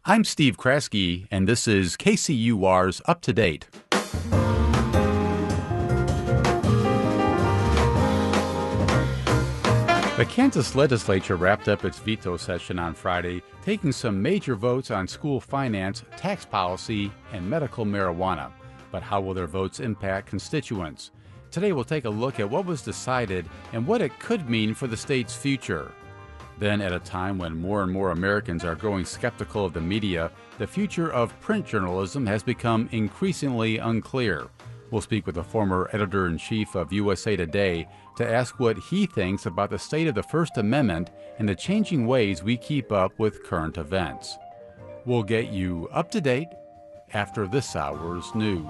I'm Steve Kraske, and this is KCUR's Up to Date. The Kansas legislature wrapped up its veto session on Friday, taking some major votes on school finance, tax policy, and medical marijuana. But how will their votes impact constituents? Today we'll take a look at what was decided and what it could mean for the state's future. Then, at a time when more and more Americans are growing skeptical of the media, the future of print journalism has become increasingly unclear. We'll speak with the former editor-in-chief of USA Today to ask what he thinks about the state of the First Amendment and the changing ways we keep up with current events. We'll get you up to date after this hour's news.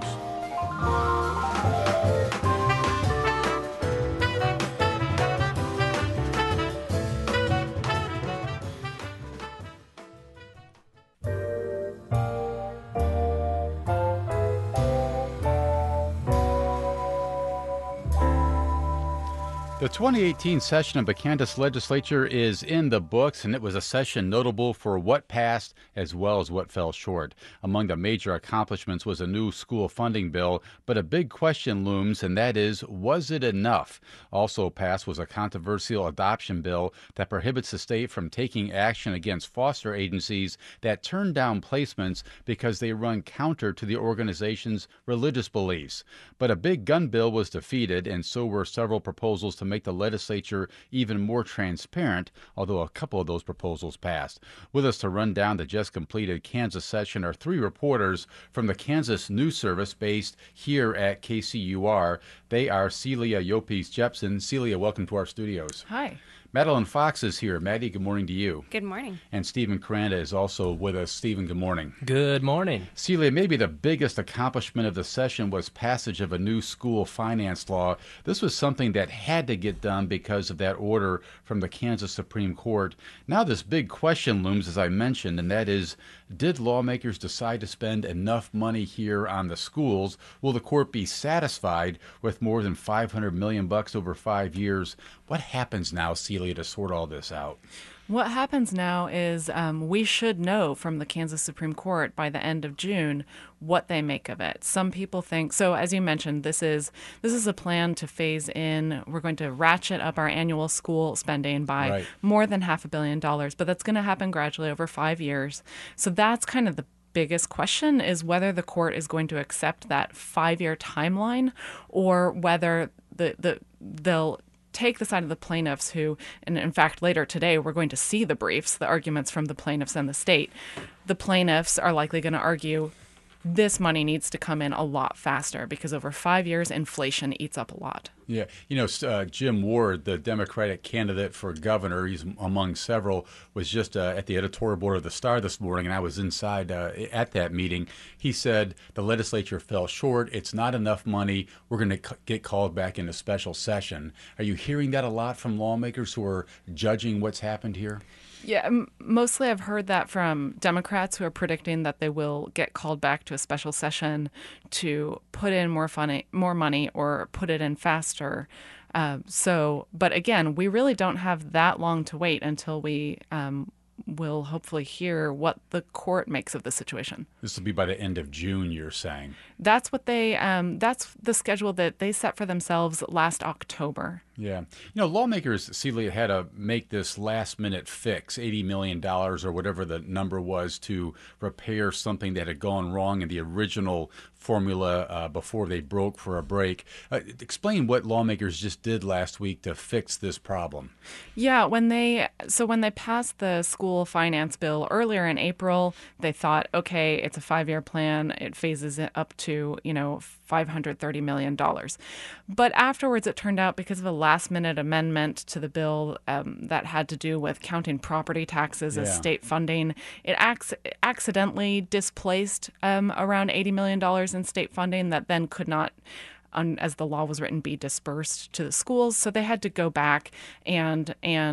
The 2018 session of the Kansas legislature is in the books, and it was a session notable for what passed as well as what fell short. Among the major accomplishments was a new school funding bill, but a big question looms, and that is, was it enough? Also passed was a controversial adoption bill that prohibits the state from taking action against foster agencies that turn down placements because they run counter to the organization's religious beliefs. But a big gun bill was defeated, and so were several proposals to make the legislature even more transparent, although a couple of those proposals passed. With us to run down the just completed Kansas session are three reporters from the Kansas News Service based here at KCUR. They are Celia Yopes-Jepson. Celia, welcome to our studios. Hi. Madeline Fox is here. Maddie, good morning to you. Good morning. And Stephen Caranda is also with us. Stephen, good morning. Good morning. Celia, maybe the biggest accomplishment of the session was passage of a new school finance law. This was something that had to get done because of that order from the Kansas Supreme Court. Now this big question looms, as I mentioned, and that is, did lawmakers decide to spend enough money here on the schools? Will the court be satisfied with more than $500 million over 5 years? What happens now, Celia, to sort all this out? What happens now is we should know from the Kansas Supreme Court by the end of June what they make of it. Some people think, so as you mentioned, this is a plan to phase in. We're going to ratchet up our annual school spending by more than $500 million, but that's going to happen gradually over 5 years. So that's kind of the biggest question, is whether the court is going to accept that 5-year timeline or whether they'll take the side of the plaintiffs who, and in fact, later today, we're going to see the briefs, the arguments from the plaintiffs and the state. The plaintiffs are likely going to argue this money needs to come in a lot faster because over 5 years, inflation eats up a lot. Yeah. Jim Ward, the Democratic candidate for governor, he's among several, was just at the editorial board of the Star this morning, and I was inside at that meeting. He said the legislature fell short. It's not enough money. We're going to get called back into special session. Are you hearing that a lot from lawmakers who are judging what's happened here? Yeah, mostly I've heard that from Democrats who are predicting that they will get called back to a special session to put in more money or put it in faster. But again, we really don't have that long to wait until we will hopefully hear what the court makes of the situation. This will be by the end of June, you're saying? That's what that's the schedule that they set for themselves last October. Yeah. Lawmakers, Celia, had to make this last-minute fix, $80 million or whatever the number was, to repair something that had gone wrong in the original formula before they broke for a break. Explain what lawmakers just did last week to fix this problem. Yeah, when they passed the school finance bill earlier in April, they thought, okay, it's a 5-year plan. It phases it up to, $530 million. But afterwards, it turned out because of a last-minute amendment to the bill that had to do with counting property taxes as state funding, it accidentally displaced around $80 million in state funding that then could not, as the law was written, be dispersed to the schools. So they had to go back and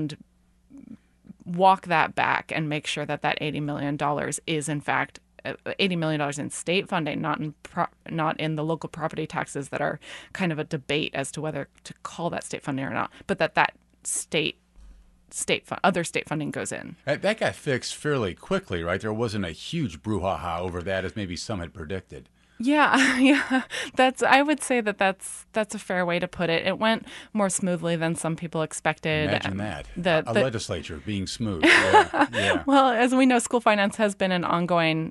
walk that back and make sure that $80 million is in fact $80 million in state funding, not in the local property taxes that are kind of a debate as to whether to call that state funding or not, but that state other state funding goes in. That got fixed fairly quickly, right? There wasn't a huge brouhaha over that as maybe some had predicted. Yeah, yeah. I would say that's a fair way to put it. It went more smoothly than some people expected. Imagine that. A legislature being smooth. Yeah. Well, as we know, school finance has been an ongoing,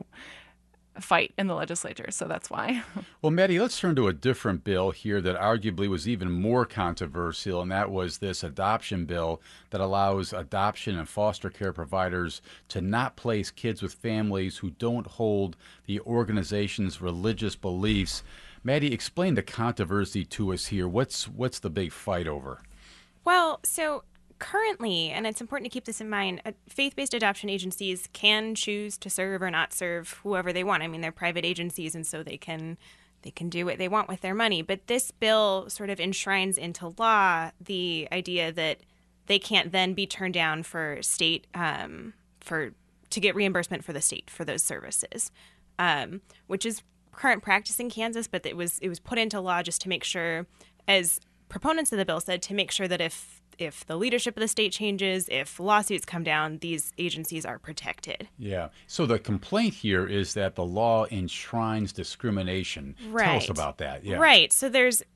fight in the legislature, so that's why. Well, Maddie, let's turn to a different bill here that arguably was even more controversial, and that was this adoption bill that allows adoption and foster care providers to not place kids with families who don't hold the organization's religious beliefs. Maddie, explain the controversy to us here. What's the big fight over? Well, so currently, and it's important to keep this in mind, faith-based adoption agencies can choose to serve or not serve whoever they want. I mean, they're private agencies, and so they can do what they want with their money. But this bill sort of enshrines into law the idea that they can't then be turned down for state to get reimbursement for the state for those services, which is current practice in Kansas. But it was put into law just to make sure, as proponents of the bill said, to make sure that if the leadership of the state changes, if lawsuits come down, these agencies are protected. Yeah. So the complaint here is that the law enshrines discrimination. Right. Tell us about that. Yeah. Right. So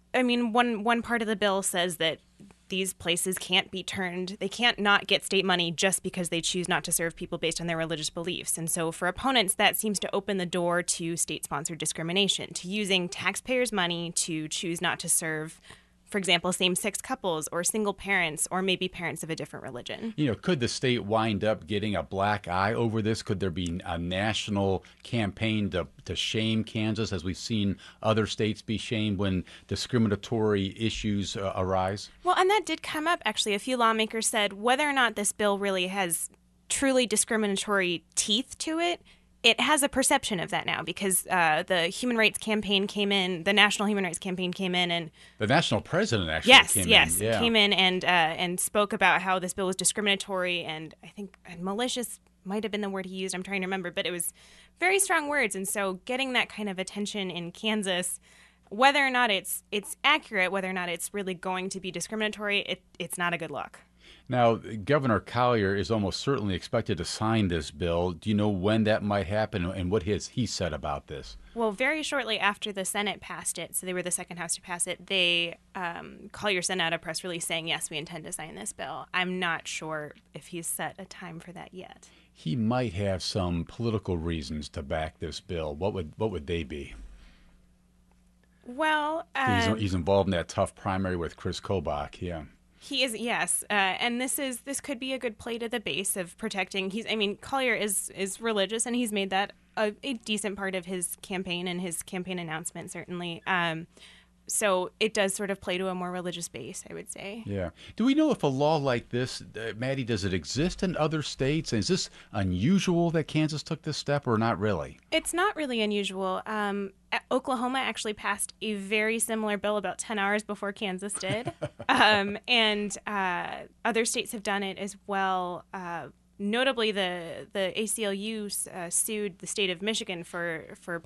one part of the bill says that these places can't be turned, they can't not get state money just because they choose not to serve people based on their religious beliefs. And so for opponents, that seems to open the door to state-sponsored discrimination, to using taxpayers' money to choose not to serve, for example, same-sex couples or single parents or maybe parents of a different religion. Could the state wind up getting a black eye over this? Could there be a national campaign to shame Kansas, as we've seen other states be shamed when discriminatory issues arise? Well, and that did come up, actually. A few lawmakers said whether or not this bill really has truly discriminatory teeth to it, it has a perception of that now because the Human Rights Campaign came in, the National Human Rights Campaign came in, and the national president actually came in and spoke about how this bill was discriminatory and I think malicious might have been the word he used. I'm trying to remember, but it was very strong words. And so getting that kind of attention in Kansas, whether or not it's accurate, whether or not it's really going to be discriminatory, it's not a good look. Now, Governor Collier is almost certainly expected to sign this bill. Do you know when that might happen and what has he said about this? Well, very shortly after the Senate passed it, so they were the second house to pass it, Collier sent out a press release saying, yes, we intend to sign this bill. I'm not sure if he's set a time for that yet. He might have some political reasons to back this bill. What would they be? Well, he's involved in that tough primary with Chris Kobach, yeah. He is, yes, and this could be a good play to the base of protecting. Collier is religious, and he's made that a decent part of his campaign and his campaign announcement, certainly. So it does sort of play to a more religious base, I would say. Yeah. Do we know if a law like this, Maddie, does it exist in other states? Is this unusual that Kansas took this step or not really? It's not really unusual. Oklahoma actually passed a very similar bill about 10 hours before Kansas did. And other states have done it as well. Notably, the ACLU sued the state of Michigan for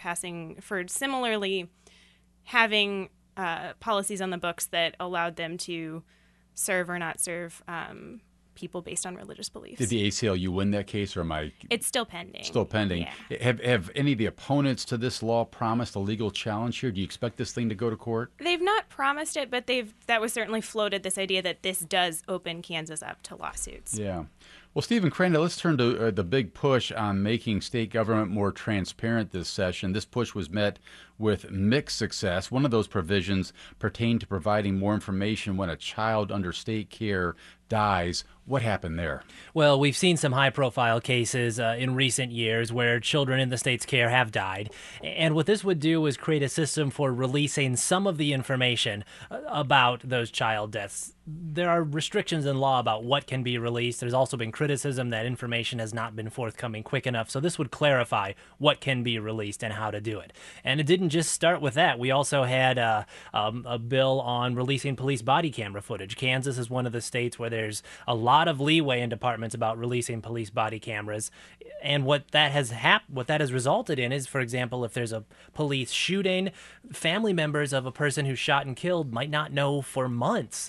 similarly having policies on the books that allowed them to serve or not serve people based on religious beliefs. Did the ACLU win that case, or am I? It's still pending. Still pending. Yeah. Have any of the opponents to this law promised a legal challenge here? Do you expect this thing to go to court? They've not promised it, but that was certainly floated, this idea that this does open Kansas up to lawsuits. Yeah. Well, Stephen Crandall, let's turn to the big push on making state government more transparent this session. This push was met with mixed success. One of those provisions pertained to providing more information when a child under state care dies. What happened there? Well, we've seen some high-profile cases in recent years where children in the state's care have died. And what this would do is create a system for releasing some of the information about those child deaths. There are restrictions in law about what can be released. There's also been criticism that information has not been forthcoming quick enough. So this would clarify what can be released and how to do it. And it didn't just start with that. We also had a bill on releasing police body camera footage. Kansas is one of the states where there's a lot of leeway in departments about releasing police body cameras. And what that has resulted in is, for example, if there's a police shooting, family members of a person who's shot and killed might not know for months what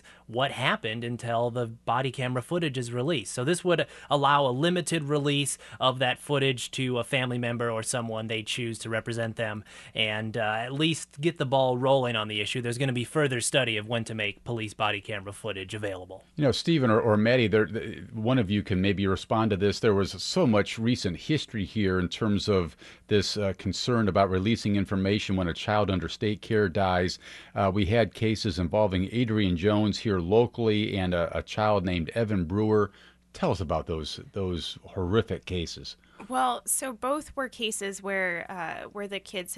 what happened until the body camera footage is released. So this would allow a limited release of that footage to a family member or someone they choose to represent them, and at least get the ball rolling on the issue. There's going to be further study of when to make police body camera footage available. Stephen or Maddie, one of you can maybe respond to this. There was so much recent history here in terms of this concern about releasing information when a child under state care dies. We had cases involving Adrian Jones here locally and a child named Evan Brewer. Tell us about those horrific cases. Well, so both were cases where the kids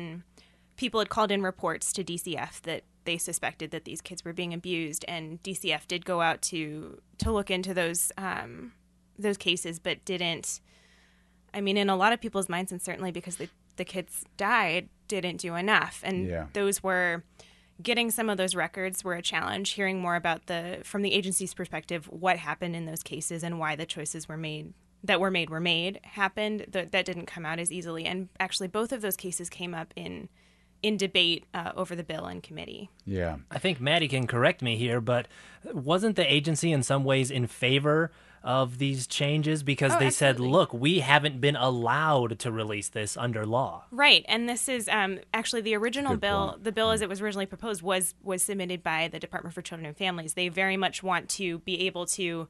people had called in reports to DCF that they suspected that these kids were being abused, and DCF did go out to look into those cases, but didn't. I mean, in a lot of people's minds, and certainly because the kids died, didn't do enough. And those were getting some of those records were a challenge. Hearing more about from the agency's perspective, what happened in those cases and why the choices were made happened. That didn't come out as easily. And actually, both of those cases came up in debate over the bill in committee. Yeah. I think Maddie can correct me here, but wasn't the agency in some ways in favor of these changes because they said, look, we haven't been allowed to release this under law? Right. And this is actually the original bill. The bill as it was originally proposed was submitted by the Department for Children and Families. They very much want to be able to,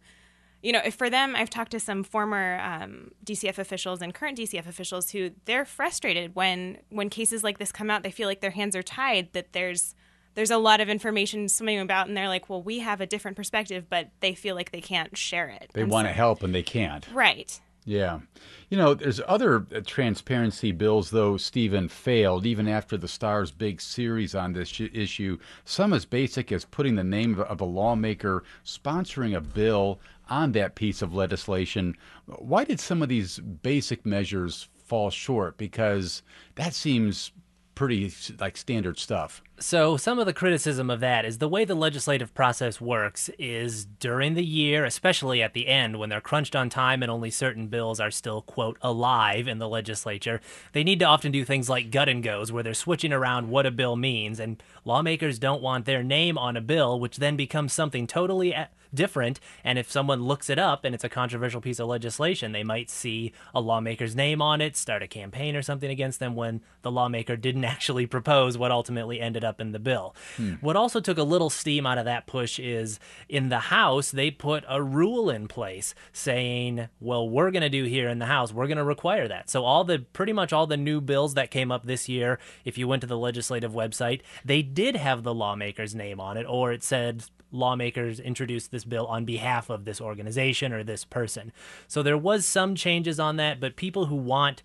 if for them, I've talked to some former DCF officials and current DCF officials who they're frustrated when cases like this come out. They feel like their hands are tied, that there's a lot of information swimming about, and they're like, well, we have a different perspective, but they feel like they can't share it. They want to help and they can't. Right. Yeah. There's other transparency bills, though, Stephen, failed even after the Star's big series on this issue. Some as basic as putting the name of a lawmaker sponsoring a bill on that piece of legislation. Why did some of these basic measures fall short? Because that seems pretty like standard stuff. So some of the criticism of that is the way the legislative process works is during the year, especially at the end when they're crunched on time and only certain bills are still, quote, alive in the legislature, they need to often do things like gut and goes where they're switching around what a bill means, and lawmakers don't want their name on a bill, which then becomes something totally different. And if someone looks it up and it's a controversial piece of legislation, they might see a lawmaker's name on it, start a campaign or something against them when the lawmaker didn't actually propose what ultimately ended up in the bill. What also took a little steam out of that push is in the House, they put a rule in place saying, well, we're going to do here in the House, we're going to require that. So pretty much all the new bills that came up this year, if you went to the legislative website, they did have the lawmaker's name on it, or it said lawmakers introduced this bill on behalf of this organization or this person. So there was some changes on that, but people want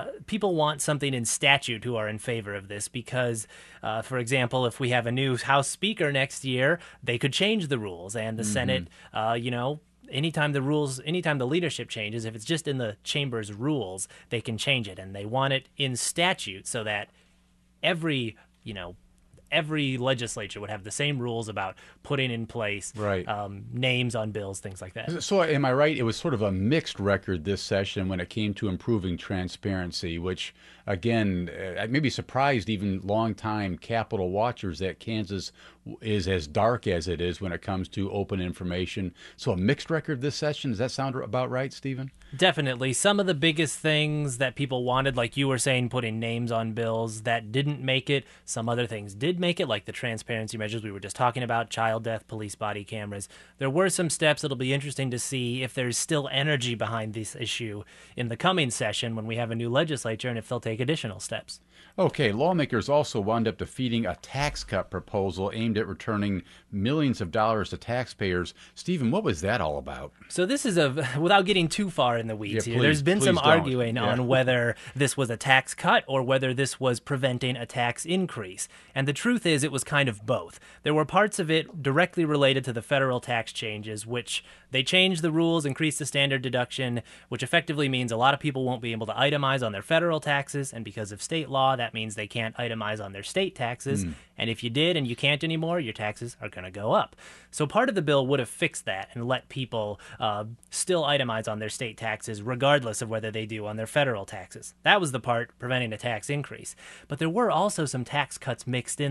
something in statute who are in favor of this because, for example, if we have a new House Speaker next year, they could change the rules, and the Senate, anytime the leadership changes, if it's just in the chamber's rules, they can change it, and they want it in statute so that every legislature would have the same rules about putting in place names on bills, things like that. So am I right? It was sort of a mixed record this session when it came to improving transparency, which, again, I may be surprised even longtime Capitol watchers that Kansas is as dark as it is when it comes to open information. So a mixed record this session. Does that sound about right, Stephen? Definitely. Some of the biggest things that people wanted, like you were saying, putting names on bills, that didn't make it. Some other things did make it, like the transparency measures we were just talking about, child death, police body cameras. There were some steps. It'll be interesting to see if there's still energy behind this issue in the coming session when we have a new legislature and if they'll take additional steps. Okay, lawmakers also wound up defeating a tax cut proposal aimed at returning millions of dollars to taxpayers. Stephen, what was that all about? So this is without getting too far in the weeds here, there's been some arguing on whether this was a tax cut or whether this was preventing a tax increase. And the truth is it was kind of both. There were parts of it directly related to the federal tax changes, which they changed the rules, increased the standard deduction, which effectively means a lot of people won't be able to itemize on their federal taxes, and because of state law, that means they can't itemize on their state taxes. And if you did and you can't anymore, your taxes are going to go up. So part of the bill would have fixed that and let people still itemize on their state taxes regardless of whether they do on their federal taxes. That was the part preventing a tax increase. But there were also some tax cuts mixed in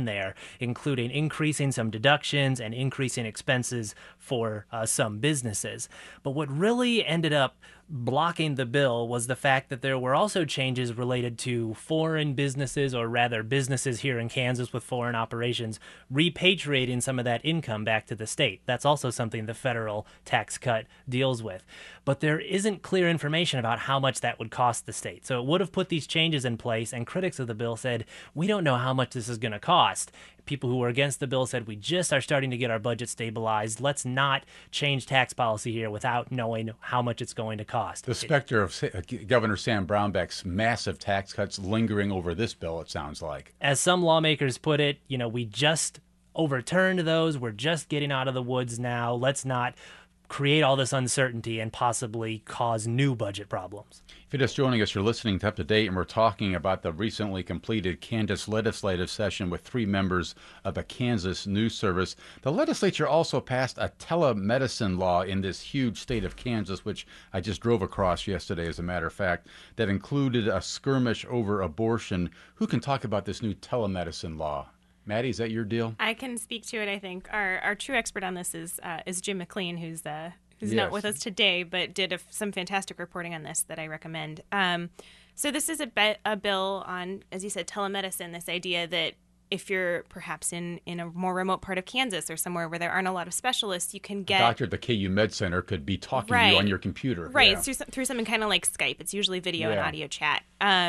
in there, including increasing some deductions and increasing expenses for some businesses. But what really ended up blocking the bill was the fact that there were also changes related to foreign businesses, or rather businesses here in Kansas with foreign operations, repatriating some of that income back to the state. That's also something the federal tax cut deals with. But there isn't clear information about how much that would cost the state. So it would have put these changes in place, and critics of the bill said, we don't know how much this is going to cost. People who were against the bill said, we just are starting to get our budget stabilized. Let's not change tax policy here without knowing how much it's going to cost. The specter of Governor Sam Brownback's massive tax cuts lingering over this bill, it sounds like. As some lawmakers put it, we just overturned those. We're just getting out of the woods now. Let's not create all this uncertainty and possibly cause new budget problems. If you're just joining us, you're listening to Up to Date, and we're talking about the recently completed Kansas legislative session with 3 members of the Kansas News Service. The legislature also passed a telemedicine law in this huge state of Kansas, which I just drove across yesterday, as a matter of fact, that included a skirmish over abortion. Who can talk about this new telemedicine law? Maddie, is that your deal? I can speak to it. I think our true expert on this is Jim McLean, who's Yes. not with us today, but did some fantastic reporting on this that I recommend. So this is a bill on, as you said, telemedicine. This idea that if you're perhaps in a more remote part of Kansas or somewhere where there aren't a lot of specialists, you can get a doctor at the KU Med Center could be talking to you on your computer. Right, Yeah. through something kind of like Skype. It's usually video and Yeah. audio chat,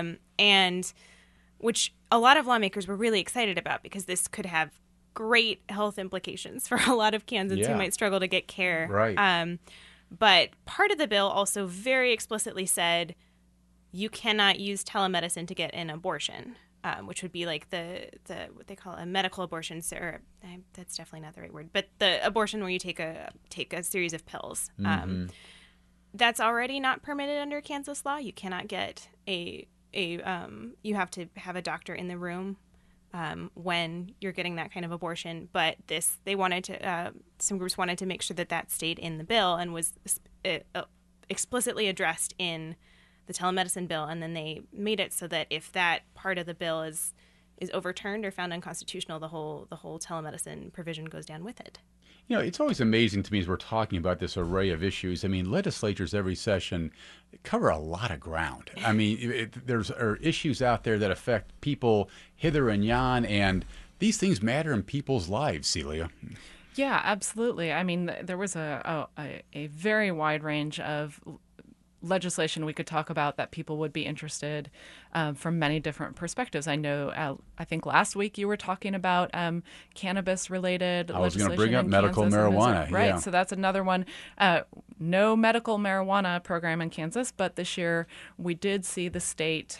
and which a lot of lawmakers were really excited about, because this could have great health implications for a lot of Kansans who might struggle to get care. Right. But part of the bill also very explicitly said you cannot use telemedicine to get an abortion, which would be like the what they call a medical abortion, or that's definitely not the right word, but the abortion where you take a series of pills. That's already not permitted under Kansas law. You cannot get you have to have a doctor in the room when you're getting that kind of abortion. But they wanted to, some groups wanted to make sure that stayed in the bill and was explicitly addressed in the telemedicine bill. And then they made it so that if that part of the bill is overturned or found unconstitutional, the whole telemedicine provision goes down with it. It's always amazing to me as we're talking about this array of issues. I mean, legislatures every session cover a lot of ground. I mean, there's issues out there that affect people hither and yon, and these things matter in people's lives, Celia. Yeah, absolutely. I mean, there was a very wide range of legislation we could talk about that people would be interested from many different perspectives. I know, I think last week you were talking about cannabis-related legislation. I was going to bring up in medical Kansas marijuana. Right, yeah. so that's another one. No medical marijuana program in Kansas, but this year we did see the state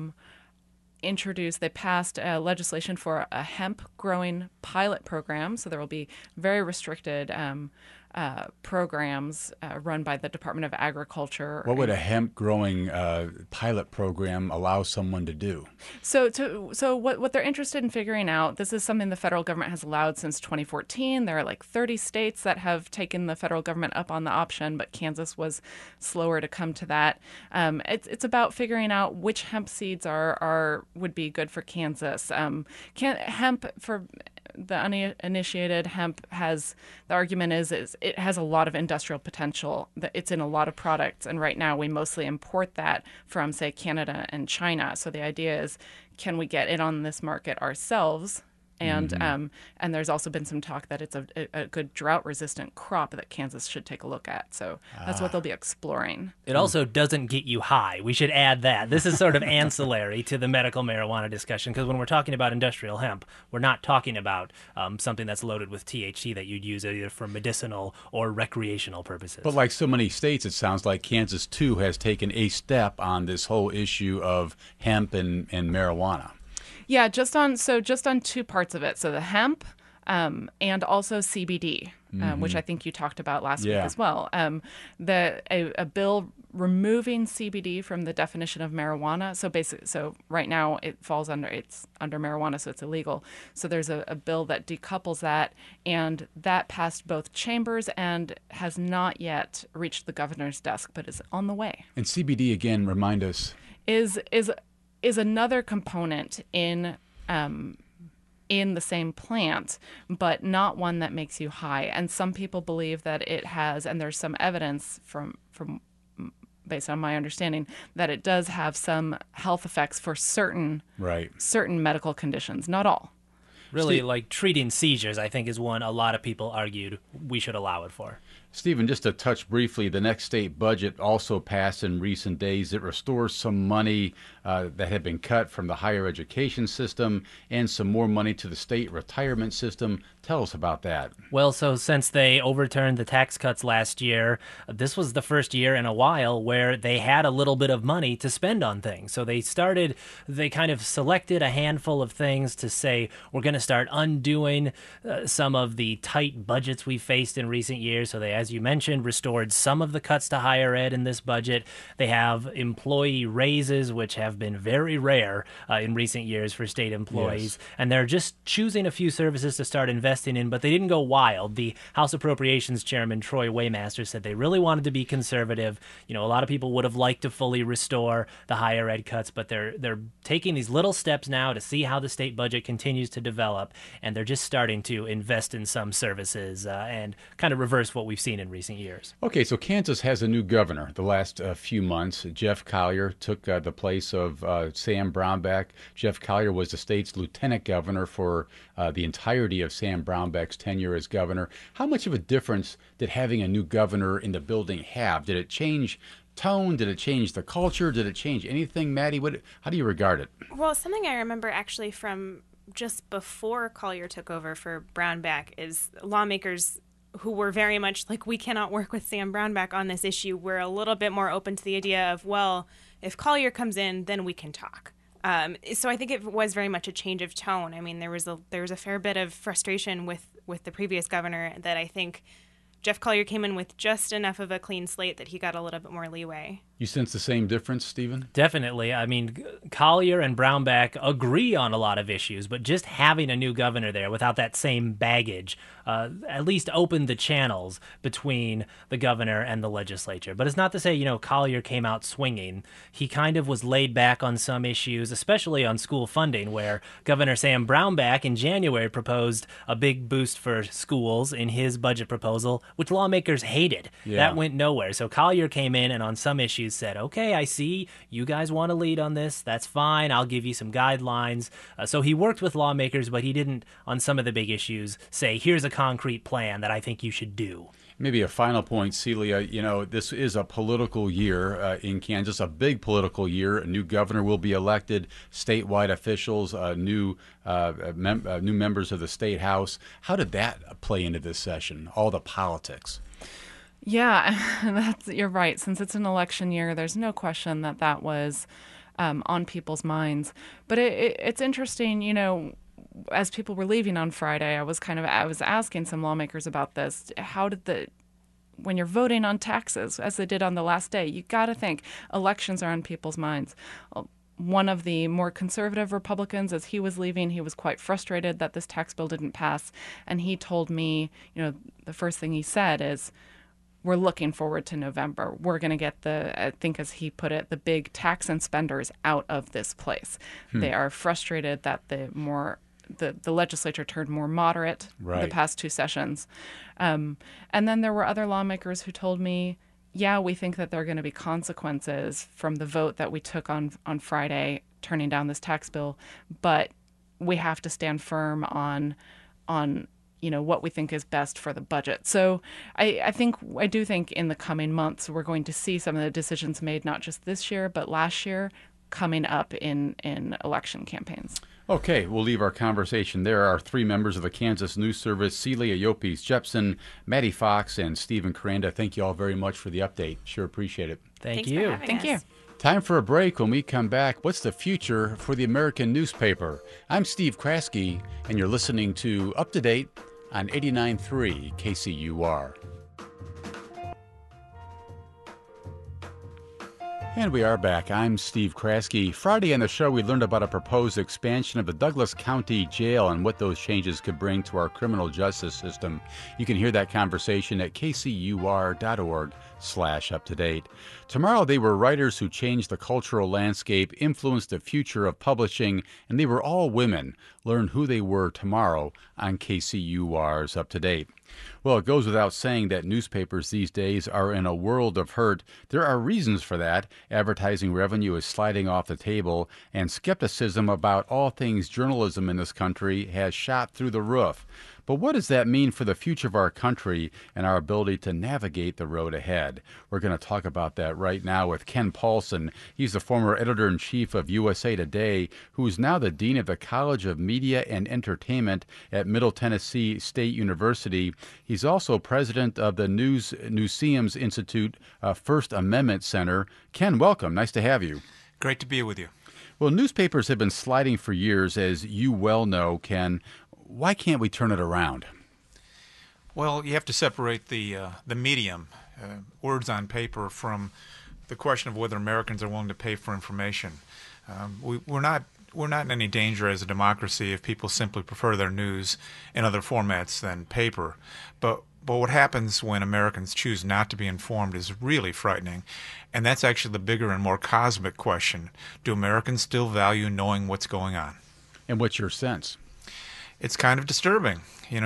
they passed legislation for a hemp growing pilot program. So there will be very restricted programs run by the Department of Agriculture. What would a hemp growing pilot program allow someone to do? So what they're interested in figuring out, this is something the federal government has allowed since 2014. There are like 30 states that have taken the federal government up on the option, but Kansas was slower to come to that. It's about figuring out which hemp seeds would be good for Kansas. Hemp for the uninitiated, hemp has, the argument is it has a lot of industrial potential. It's in a lot of products, and right now we mostly import that from, say, Canada and China. So the idea is, can we get it on this market ourselves? And there's also been some talk that it's a good drought-resistant crop that Kansas should take a look at. So that's what they'll be exploring. It also doesn't get you high. We should add that. This is sort of ancillary to the medical marijuana discussion, because when we're talking about industrial hemp, we're not talking about something that's loaded with THC that you'd use either for medicinal or recreational purposes. But like so many states, it sounds like Kansas, too, has taken a step on this whole issue of hemp and marijuana. Yeah, just on 2 parts of it. So the hemp and also CBD, which I think you talked about last week as well. A bill removing CBD from the definition of marijuana. So right now it's under marijuana, so it's illegal. So there's a bill that decouples that, and that passed both chambers and has not yet reached the governor's desk, but is on the way. And CBD, again, remind us, Is another component in in the same plant, but not one that makes you high. And some people believe that it has, and there's some evidence from based on my understanding, that it does have some health effects for certain medical conditions, not all. Really, like treating seizures, I think, is one a lot of people argued we should allow it for. Stephen, just to touch briefly, the next state budget also passed in recent days. It restores some money that had been cut from the higher education system and some more money to the state retirement system. Tell us about that. Well, so since they overturned the tax cuts last year, this was the first year in a while where they had a little bit of money to spend on things. So they kind of selected a handful of things to say, we're going to start undoing some of the tight budgets we faced in recent years. So they, as you mentioned, restored some of the cuts to higher ed in this budget. They have employee raises, which have been very rare in recent years for state employees. Yes. And they're just choosing a few services to start investing in, but they didn't go wild. The House Appropriations Chairman, Troy Waymaster, said they really wanted to be conservative. You know, a lot of people would have liked to fully restore the higher ed cuts, but they're taking these little steps now to see how the state budget continues to develop, and they're just starting to invest in some services and kind of reverse what we've seen in recent years. Okay, so Kansas has a new governor the last few months. Jeff Collier took the place of Sam Brownback. Jeff Collier was the state's lieutenant governor for the entirety of Sam Brownback's tenure as governor. How much of a difference did having a new governor in the building have? Did it change tone? Did it change the culture? Did it change anything, Maddie? How do you regard it? Well, something I remember actually from just before Collier took over for Brownback is lawmakers who were very much like, we cannot work with Sam Brownback on this issue. We're a little bit more open to the idea of, well, if Collier comes in, then we can talk. So I think it was very much a change of tone. I mean, there was a fair bit of frustration with the previous governor that I think Jeff Collier came in with just enough of a clean slate that he got a little bit more leeway. You sense the same difference, Stephen? Definitely. I mean, Collier and Brownback agree on a lot of issues, but just having a new governor there without that same baggage at least opened the channels between the governor and the legislature. But it's not to say, you know, Collier came out swinging. He kind of was laid back on some issues, especially on school funding, where Governor Sam Brownback in January proposed a big boost for schools in his budget proposal, which lawmakers hated. Yeah. That went nowhere. So Collier came in and on some issues said, okay, I see you guys want to lead on this. That's fine. I'll give you some guidelines. So he worked with lawmakers, but he didn't, on some of the big issues, say, here's a concrete plan that I think you should do. Maybe a final point, Celia. You know, this is a political year in Kansas, a big political year. A new governor will be elected, statewide officials, new members of the state house. How did that play into this session, all the politics? Yeah, you're right. Since it's an election year, there's no question that was on people's minds. But it's interesting, you know, as people were leaving on Friday, I was asking some lawmakers about this. How did when you're voting on taxes, as they did on the last day, you got to think elections are on people's minds. One of the more conservative Republicans, as he was leaving, he was quite frustrated that this tax bill didn't pass. And he told me, you know, the first thing he said is, we're looking forward to November. We're going to get I think as he put it, the big tax and spenders out of this place. They are frustrated that the legislature turned more moderate the past two sessions. And then there were other lawmakers who told me, yeah, we think that there are going to be consequences from the vote that we took on Friday, turning down this tax bill, but we have to stand firm on you know, what we think is best for the budget. So I do think in the coming months we're going to see some of the decisions made, not just this year, but last year, coming up in election campaigns. Okay, we'll leave our conversation there. Our three members of the Kansas News Service, Celia Yopes Jepson, Maddie Fox, and Stephen Kuranda. Thank you all very much for the update. Sure appreciate it. Thank you. Thank you. Time for a break. When we come back, what's the future for the American newspaper? I'm Steve Kraske, and you're listening to Up to Date on 89.3 KCUR. And we are back. I'm Steve Kraske. Friday on the show, we learned about a proposed expansion of the Douglas County Jail and what those changes could bring to our criminal justice system. You can hear that conversation at kcur.org/up-to-date. Tomorrow, they were writers who changed the cultural landscape, influenced the future of publishing, and they were all women. Learn who they were tomorrow on KCUR's Up-to-Date. Well, it goes without saying that newspapers these days are in a world of hurt. There are reasons for that. Advertising revenue is sliding off the table, and skepticism about all things journalism in this country has shot through the roof. But what does that mean for the future of our country and our ability to navigate the road ahead? We're going to talk about that right now with Ken Paulson. He's the former editor-in-chief of USA Today, who is now the dean of the College of Media and Entertainment at Middle Tennessee State University. He's also president of the Newseums Institute First Amendment Center. Ken, welcome. Nice to have you. Great to be with you. Well, newspapers have been sliding for years, as you well know, Ken. Why can't we turn it around? Well, you have to separate the medium, words on paper, from the question of whether Americans are willing to pay for information. We're not in any danger as a democracy if people simply prefer their news in other formats than paper. But what happens when Americans choose not to be informed is really frightening, and that's actually the bigger and more cosmic question. Do Americans still value knowing what's going on? And what's your sense? It's kind of disturbing. You know,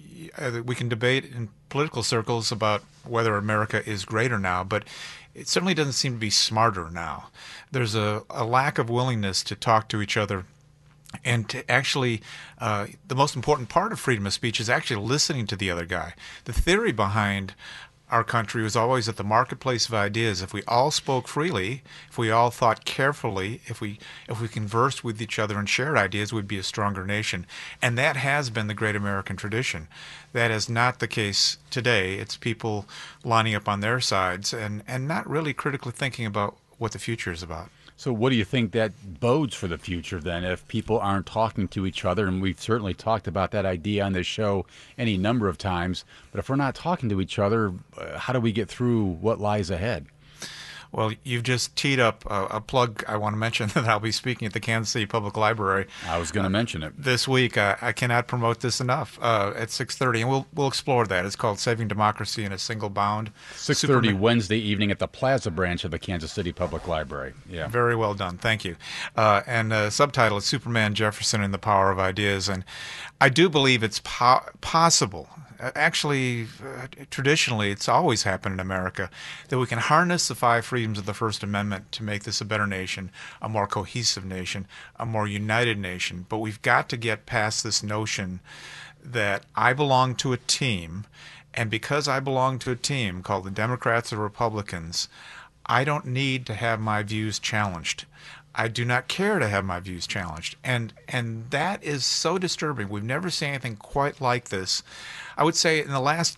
we can debate in political circles about whether America is greater now, but it certainly doesn't seem to be smarter now. There's a lack of willingness to talk to each other, and to actually, the most important part of freedom of speech is actually listening to the other guy. The theory behind our country was always that the marketplace of ideas, if we all spoke freely, if we all thought carefully, if we conversed with each other and shared ideas, we'd be a stronger nation. And that has been the great American tradition. That is not the case today. It's people lining up on their sides and not really critically thinking about what the future is about. So what do you think that bodes for the future then, if people aren't talking to each other? And we've certainly talked about that idea on this show any number of times. But if we're not talking to each other, how do we get through what lies ahead? Well, you've just teed up a plug. I want to mention that I'll be speaking at the Kansas City Public Library. I was going to mention it this week. I cannot promote this enough. At 6:30, and we'll explore that. It's called "Saving Democracy in a Single Bound." 6:30 Wednesday evening at the Plaza branch of the Kansas City Public Library. Yeah, very well done. Thank you. And the subtitle is "Superman Jefferson and the Power of Ideas," and I do believe it's possible. Actually, traditionally, it's always happened in America that we can harness the 5 freedoms of the First Amendment to make this a better nation, a more cohesive nation, a more united nation. But we've got to get past this notion that I belong to a team, and because I belong to a team called the Democrats or Republicans, I don't need to have my views challenged. I do not care to have my views challenged. And that is so disturbing. We've never seen anything quite like this. I would say in the last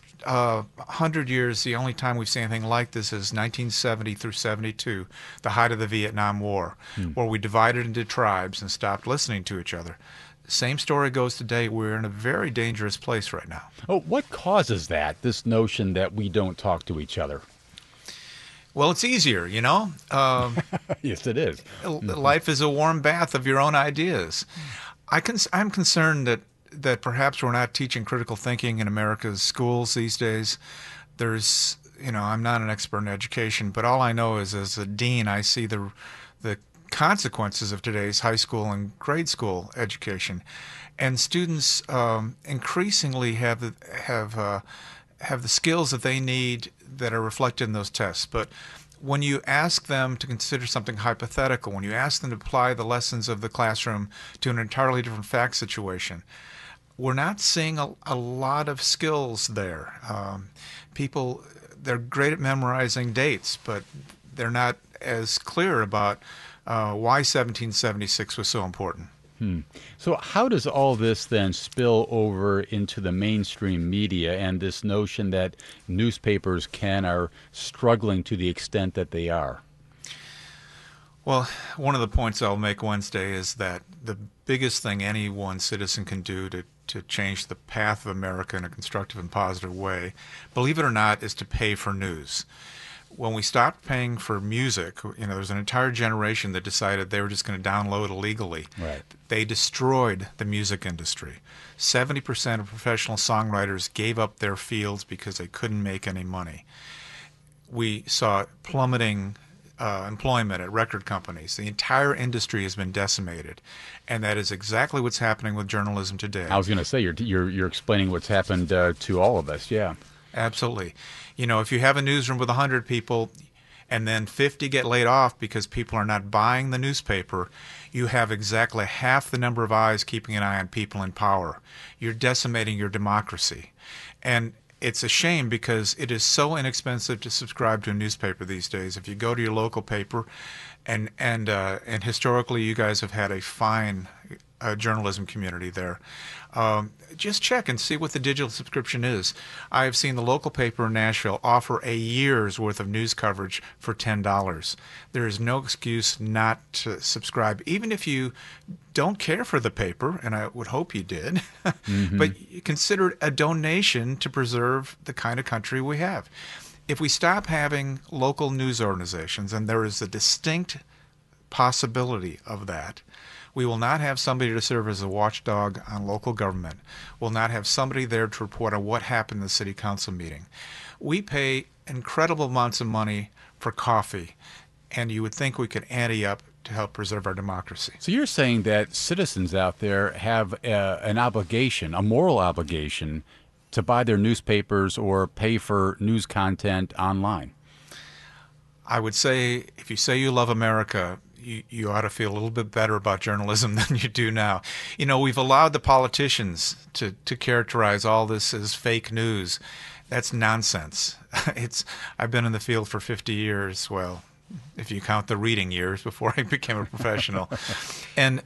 100 years, the only time we've seen anything like this is 1970 through 72, the height of the Vietnam War, where we divided into tribes and stopped listening to each other. Same story goes today. We're in a very dangerous place right now. Oh, what causes that, this notion that we don't talk to each other? Well, it's easier, you know. Yes, it is. Life is a warm bath of your own ideas. I'm concerned that perhaps we're not teaching critical thinking in America's schools these days. There's, I'm not an expert in education, but all I know is as a dean, I see the consequences of today's high school and grade school education, and students increasingly have the skills that they need that are reflected in those tests. But when you ask them to consider something hypothetical, when you ask them to apply the lessons of the classroom to an entirely different fact situation, we're not seeing a lot of skills there. People, they're great at memorizing dates, but they're not as clear about why 1776 was so important. So how does all this then spill over into the mainstream media and this notion that newspapers are struggling to the extent that they are? Well, one of the points I'll make Wednesday is that the biggest thing any one citizen can do to change the path of America in a constructive and positive way, believe it or not, is to pay for news. when we stopped paying for music, there's an entire generation that decided they were just going to download illegally. Right. They destroyed the music industry. 70% of professional songwriters gave up their fields because they couldn't make any money. We saw plummeting employment at record companies. The entire industry has been decimated, and that is exactly what's happening with journalism today. I was going to say you're explaining what's happened to all of us. Yeah. Absolutely. If you have a newsroom with 100 people and then 50 get laid off because people are not buying the newspaper, you have exactly half the number of eyes keeping an eye on people in power. You're decimating your democracy. And it's a shame because it is so inexpensive to subscribe to a newspaper these days. If you go to your local paper, and historically you guys have had a fine journalism community there. Just check and see what the digital subscription is. I have seen the local paper in Nashville offer a year's worth of news coverage for $10. There is no excuse not to subscribe, even if you don't care for the paper, and I would hope you did, but you consider it a donation to preserve the kind of country we have. If we stop having local news organizations, and there is a distinct possibility of that, we will not have somebody to serve as a watchdog on local government. We'll not have somebody there to report on what happened in the city council meeting. We pay incredible amounts of money for coffee, and you would think we could ante up to help preserve our democracy. So you're saying that citizens out there have an obligation, a moral obligation, to buy their newspapers or pay for news content online? I would say, if you say you love America, you ought to feel a little bit better about journalism than you do now. We've allowed the politicians to characterize all this as fake news. That's nonsense. I've been in the field for 50 years, well, if you count the reading years before I became a professional. and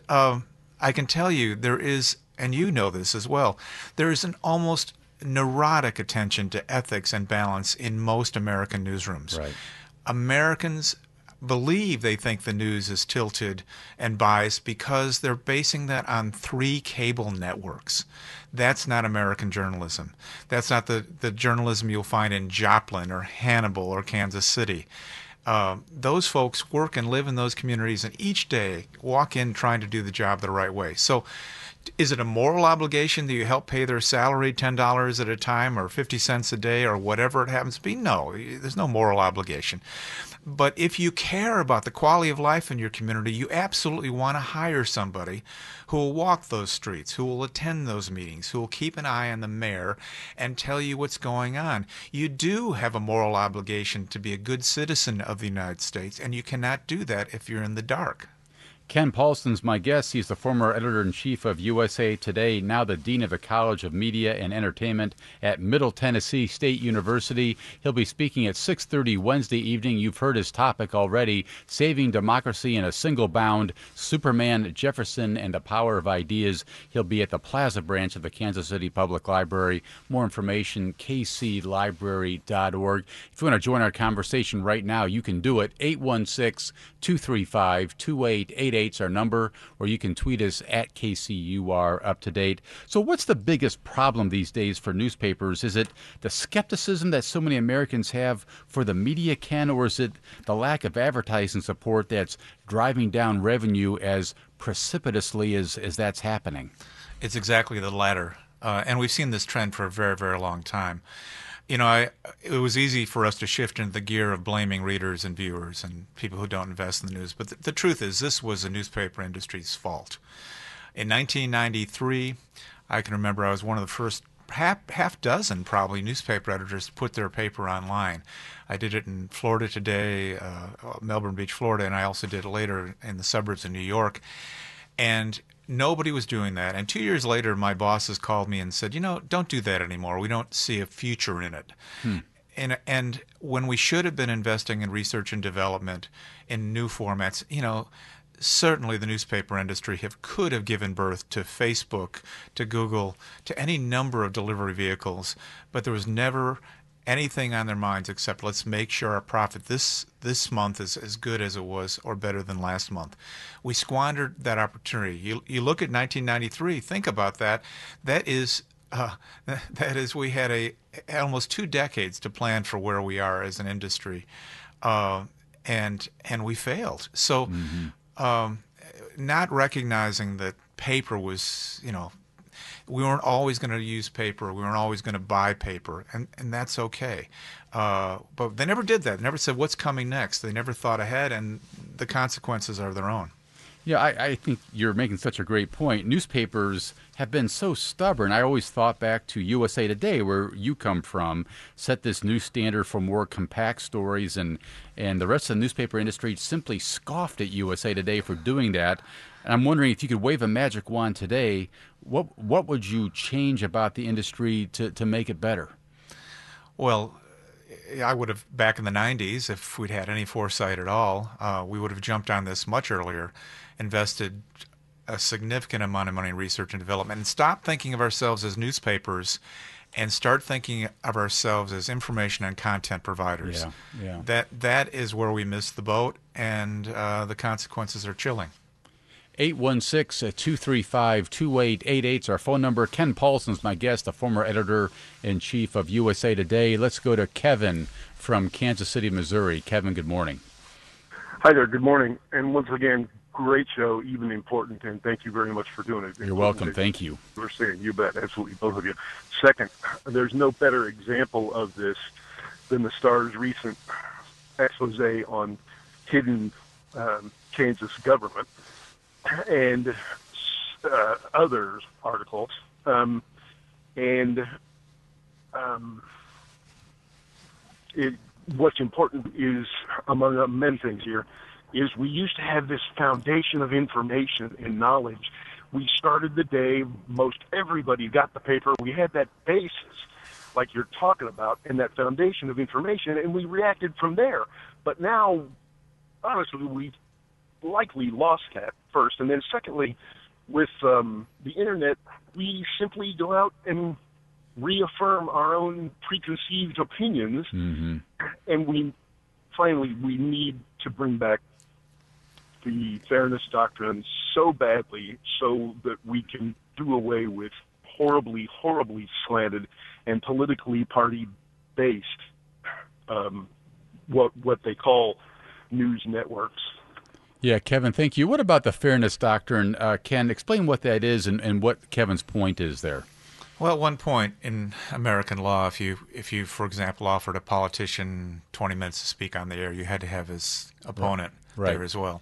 I can tell you there is, and you know this as well, there is an almost neurotic attention to ethics and balance in most American newsrooms. Right. Americans believe they think the news is tilted and biased because they're basing that on 3 cable networks. That's not American journalism. That's not the journalism you'll find in Joplin or Hannibal or Kansas City. Those folks work and live in those communities and each day walk in trying to do the job the right way. So is it a moral obligation that you help pay their salary $10 at a time or 50 cents a day or whatever it happens to be? No, there's no moral obligation. But if you care about the quality of life in your community, you absolutely want to hire somebody who will walk those streets, who will attend those meetings, who will keep an eye on the mayor and tell you what's going on. You do have a moral obligation to be a good citizen of the United States, and you cannot do that if you're in the dark. Ken Paulson's my guest. He's the former editor-in-chief of USA Today, now the dean of the College of Media and Entertainment at Middle Tennessee State University. He'll be speaking at 6:30 Wednesday evening. You've heard his topic already, Saving Democracy in a Single Bound, Superman, Jefferson, and the Power of Ideas. He'll be at the Plaza branch of the Kansas City Public Library. More information, kclibrary.org. If you want to join our conversation right now, you can do it. 816-235-2888 is our number, or you can tweet us at KCUR Up to Date. So what's the biggest problem these days for newspapers? Is it the skepticism that so many Americans have for the media, Ken, or is it the lack of advertising support that's driving down revenue as precipitously as that's happening? It's exactly the latter. And we've seen this trend for a very, very long time. It was easy for us to shift into the gear of blaming readers and viewers and people who don't invest in the news. But the truth is, this was the newspaper industry's fault. In 1993, I can remember I was one of the first half dozen probably newspaper editors to put their paper online. I did it in Florida Today, Melbourne Beach, Florida, and I also did it later in the suburbs of New York. And nobody was doing that. And 2 years later, my bosses called me and said, don't do that anymore. We don't see a future in it. And when we should have been investing in research and development in new formats, certainly the newspaper industry could have given birth to Facebook, to Google, to any number of delivery vehicles, but there was never anything on their minds except let's make sure our profit this month is as good as it was or better than last month. We squandered that opportunity. You look at 1993, think about that. That is That is, we had almost 2 decades to plan for where we are as an industry, and we failed. So, not recognizing that paper was, we weren't always going to use paper. We weren't always going to buy paper, and that's okay. But they never did that. They never said what's coming next. They never thought ahead, and the consequences are their own. Yeah, I think you're making such a great point. Newspapers have been so stubborn. I always thought back to USA Today, where you come from, set this new standard for more compact stories, and the rest of the newspaper industry simply scoffed at USA Today for doing that. And I'm wondering if you could wave a magic wand today, what would you change about the industry to make it better? Well, I would have, back in the 90s, if we'd had any foresight at all, we would have jumped on this much earlier, invested a significant amount of money in research and development, and stopped thinking of ourselves as newspapers and start thinking of ourselves as information and content providers. Yeah. That is where we missed the boat, and the consequences are chilling. 816-235-2888 is our phone number. Ken Paulson's my guest, the former editor-in-chief of USA Today. Let's go to Kevin from Kansas City, Missouri. Kevin, good morning. Hi there, good morning. And once again, great show, even important, and thank you very much for doing it. You're welcome, thank you. We're saying, you bet, absolutely, both of you. Second, there's no better example of this than the Star's recent expose on hidden Kansas government and other articles. What's important is, among many things here, is we used to have this foundation of information and knowledge. We started the day, most everybody got the paper. We had that basis, like you're talking about, and that foundation of information, and we reacted from there. But now, honestly, we've likely lost that first. And then secondly, with the Internet, we simply go out and reaffirm our own preconceived opinions, and we need to bring back the fairness doctrine so badly so that we can do away with horribly slanted and politically party-based what they call news networks. Yeah, Kevin, thank you. What about the fairness doctrine? Ken, explain what that is and what Kevin's point is there. Well, at one point in American law, if you, for example, offered a politician 20 minutes to speak on the air, you had to have his opponent there as well.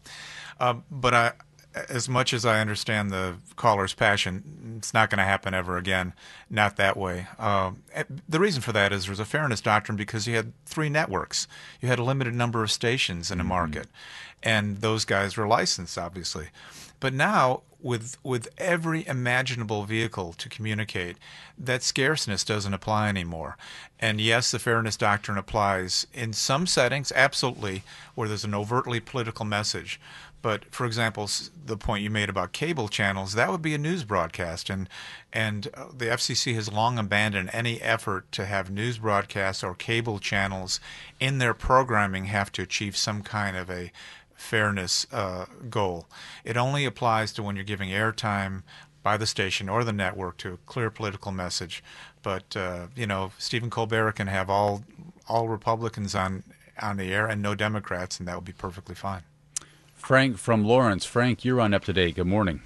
But as much as I understand the caller's passion, it's not going to happen ever again, not that way. The reason for that is there's a fairness doctrine because you had 3 networks. You had a limited number of stations in a market, and those guys were licensed, obviously. But now, with every imaginable vehicle to communicate, that scarceness doesn't apply anymore. And yes, the fairness doctrine applies in some settings, absolutely, where there's an overtly political message. But, for example, the point you made about cable channels, that would be a news broadcast. And the FCC has long abandoned any effort to have news broadcasts or cable channels in their programming have to achieve some kind of a fairness goal. It only applies to when you're giving airtime by the station or the network to a clear political message. But, Stephen Colbert can have all Republicans on the air and no Democrats, and that would be perfectly fine. Frank from Lawrence. Frank, you're on Up to Date. Good morning.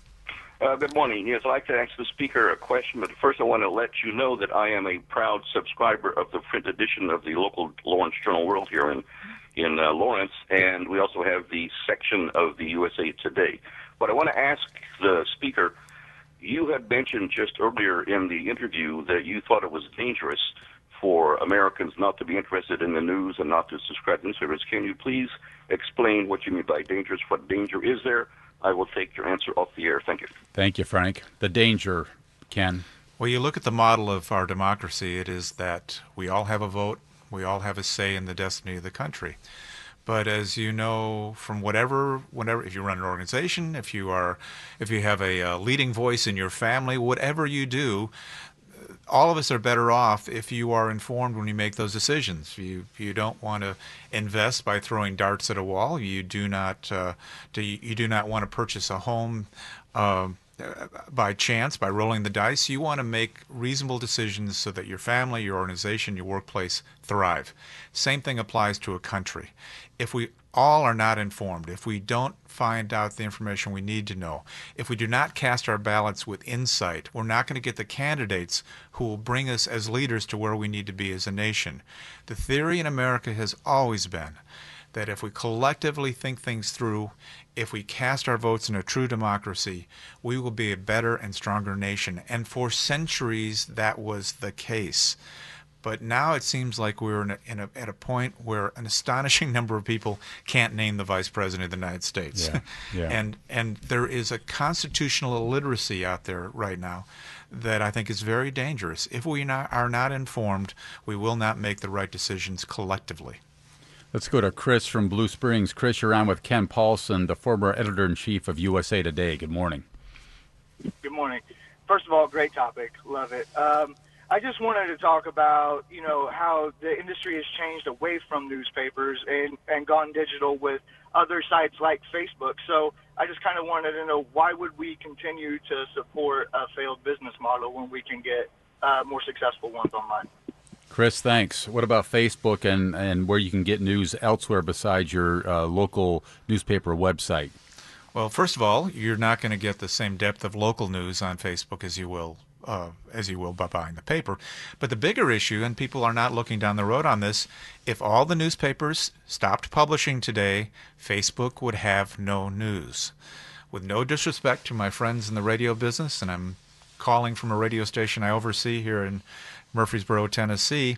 Good morning. Yes, I'd like to ask the speaker a question, but first I want to let you know that I am a proud subscriber of the print edition of the local Lawrence Journal World here in Lawrence, and we also have the section of the USA Today. But I want to ask the speaker, you had mentioned just earlier in the interview that you thought it was dangerous for Americans not to be interested in the news and not to subscribe to newspapers. Can you please explain what you mean by dangerous? What danger is there? I will take your answer off the air. Thank you. Thank you, Frank. The danger, Ken. Well, you look at the model of our democracy, it is that we all have a vote, we all have a say in the destiny of the country. But as you know, from whatever, if you run an organization, if you have a leading voice in your family, whatever you do, all of us are better off if you are informed when you make those decisions. You don't want to invest by throwing darts at a wall. You do not want to purchase a home by chance, by rolling the dice. You want to make reasonable decisions so that your family, your organization, your workplace thrive. Same thing applies to a country. If we all are not informed, if we don't find out the information we need to know, if we do not cast our ballots with insight, we're not going to get the candidates who will bring us as leaders to where we need to be as a nation. The theory in America has always been that if we collectively think things through, if we cast our votes in a true democracy, we will be a better and stronger nation. And for centuries, that was the case. But now it seems like we're at a point where an astonishing number of people can't name the Vice President of the United States. Yeah. And there is a constitutional illiteracy out there right now that I think is very dangerous. If we are not informed, we will not make the right decisions collectively. Let's go to Chris from Blue Springs. Chris, you're on with Ken Paulson, the former editor-in-chief of USA Today. Good morning. Good morning. First of all, great topic. Love it. I just wanted to talk about, how the industry has changed away from newspapers and gone digital with other sites like Facebook. So I just kind of wanted to know, why would we continue to support a failed business model when we can get more successful ones online? Chris, thanks. What about Facebook and where you can get news elsewhere besides your local newspaper website? Well, first of all, you're not going to get the same depth of local news on Facebook as you will by buying the paper. But the bigger issue, and people are not looking down the road on this, if all the newspapers stopped publishing today, Facebook would have no news. With no disrespect to my friends in the radio business, and I'm calling from a radio station I oversee here in Murfreesboro, Tennessee,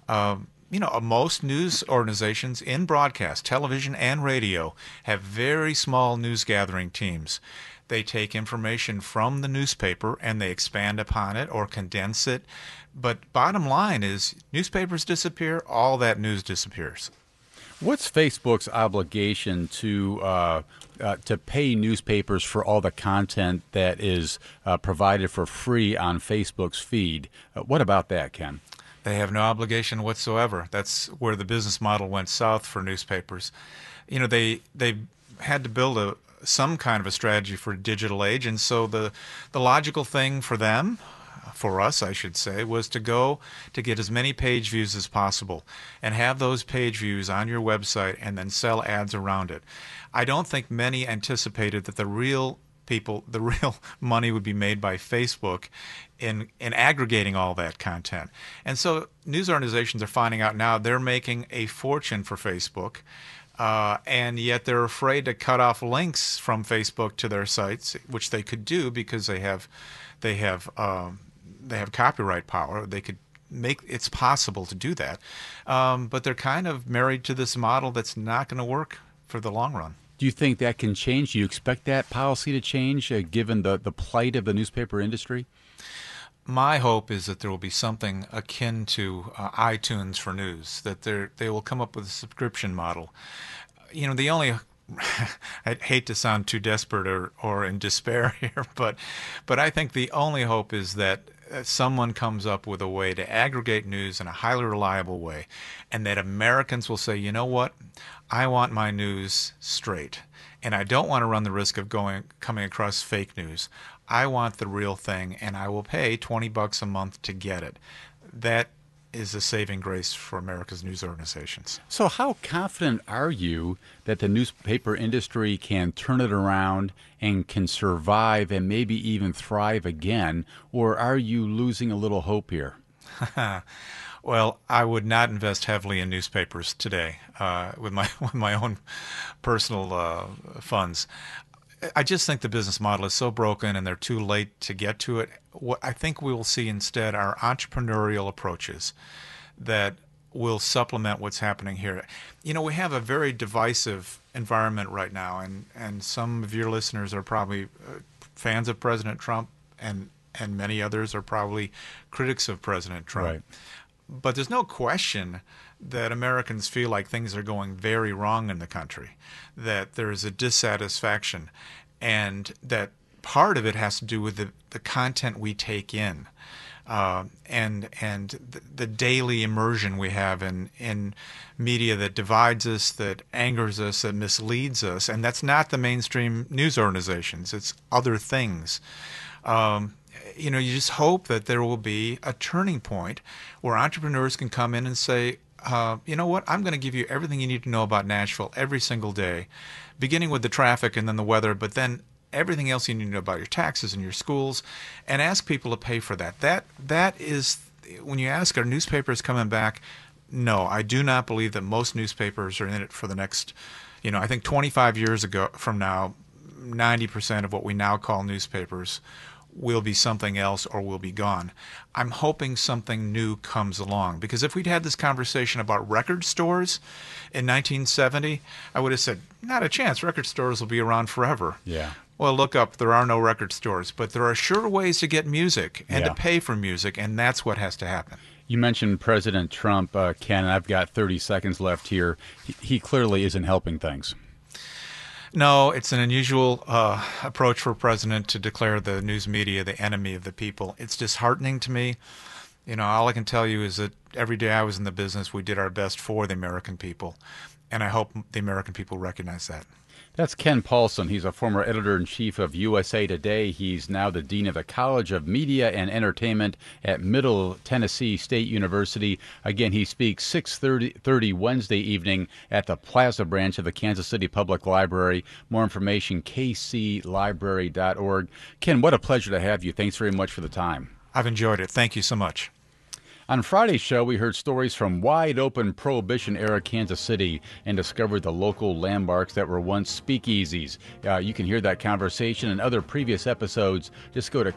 most news organizations in broadcast, television and radio, have very small news gathering teams. They take information from the newspaper and they expand upon it or condense it. But bottom line is, newspapers disappear, all that news disappears. What's Facebook's obligation to pay newspapers for all the content that is provided for free on Facebook's feed? What about that, Ken? They have no obligation whatsoever. That's where the business model went south for newspapers. They had to build some kind of a strategy for a digital age, and so the logical thing for them, for us I should say, was to go to get as many page views as possible and have those page views on your website and then sell ads around it. I don't think many anticipated that the real money would be made by Facebook in aggregating all that content. And so news organizations are finding out now they're making a fortune for Facebook, and yet they're afraid to cut off links from Facebook to their sites, which they could do because they have copyright power. They could make it's possible to do that, but they're kind of married to this model that's not going to work for the long run. Do you think that can change? Do you expect that policy to change, given the plight of the newspaper industry? My hope is that there will be something akin to iTunes for news, that they will come up with a subscription model. The only I'd hate to sound too desperate or in despair here, but I think the only hope is that someone comes up with a way to aggregate news in a highly reliable way, and that Americans will say, you know what, I want my news straight, and I don't want to run the risk of coming across fake news. I want the real thing, and I will pay $20 a month to get it. That is a saving grace for America's news organizations. So how confident are you that the newspaper industry can turn it around and can survive and maybe even thrive again, or are you losing a little hope here? Well, I would not invest heavily in newspapers today with my own personal funds. I just think the business model is so broken and they're too late to get to it. What I think we will see instead are entrepreneurial approaches that will supplement what's happening here. We have a very divisive environment right now, and some of your listeners are probably fans of President Trump, and many others are probably critics of President Trump. Right. But there's no question that Americans feel like things are going very wrong in the country, that there is a dissatisfaction, and that part of it has to do with the content we take in. the daily immersion we have in media that divides us, that angers us, that misleads us, and that's not the mainstream news organizations. It's other things. You just hope that there will be a turning point where entrepreneurs can come in and say, you know what, I'm going to give you everything you need to know about Nashville every single day, beginning with the traffic and then the weather, but then everything else you need to know about your taxes and your schools, and ask people to pay for that. That is, when you ask, are newspapers coming back? No, I do not believe that most newspapers are in it for the next, I think 25 years from now, 90% of what we now call newspapers will be something else or will be gone. I'm hoping something new comes along, because if we'd had this conversation about record stores in 1970, I would have said, not a chance, record stores will be around forever. Yeah. Well, look up, there are no record stores, but there are sure ways to get music and to pay for music, and that's what has to happen. You mentioned President Trump, Ken, and I've got 30 seconds left here. He clearly isn't helping things. No, it's an unusual approach for a president to declare the news media the enemy of the people. It's disheartening to me. All I can tell you is that every day I was in the business, we did our best for the American people, and I hope the American people recognize that. That's Ken Paulson. He's a former editor-in-chief of USA Today. He's now the dean of the College of Media and Entertainment at Middle Tennessee State University. Again, he speaks 6:30 Wednesday evening at the Plaza branch of the Kansas City Public Library. More information, kclibrary.org. Ken, what a pleasure to have you. Thanks very much for the time. I've enjoyed it. Thank you so much. On Friday's show, we heard stories from wide-open Prohibition-era Kansas City and discovered the local landmarks that were once speakeasies. You can hear that conversation and other previous episodes. Just go to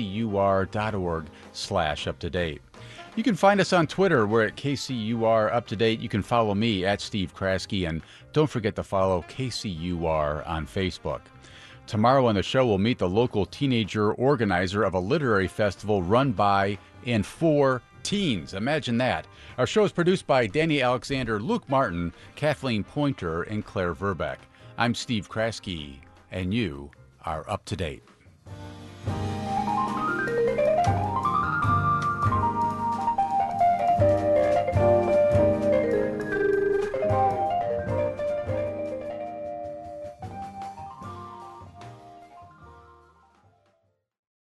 kcur.org/up-to-date. You can find us on Twitter. We're at KCUR Up to Date. You can follow me at Steve Kraske, and don't forget to follow KCUR on Facebook. Tomorrow on the show, we'll meet the local teenager organizer of a literary festival run by and for teens. Imagine that. Our show is produced by Danny Alexander, Luke Martin, Kathleen Pointer, and Claire Verbeck. I'm Steve Kraske, and you are up to date.